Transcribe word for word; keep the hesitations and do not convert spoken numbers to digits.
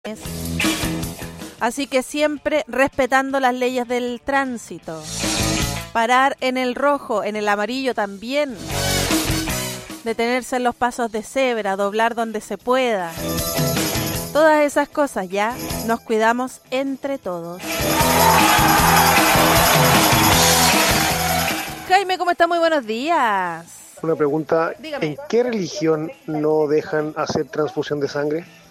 Así que siempre respetando las leyes del tránsito. Parar en el rojo, en el amarillo también. Detenerse en los pasos de cebra, doblar donde se pueda. Todas esas cosas ya nos cuidamos entre todos. Jaime, ¿cómo está? Muy buenos días. Una pregunta, Dígame. ¿en qué religión no dejan hacer transfusión de sangre?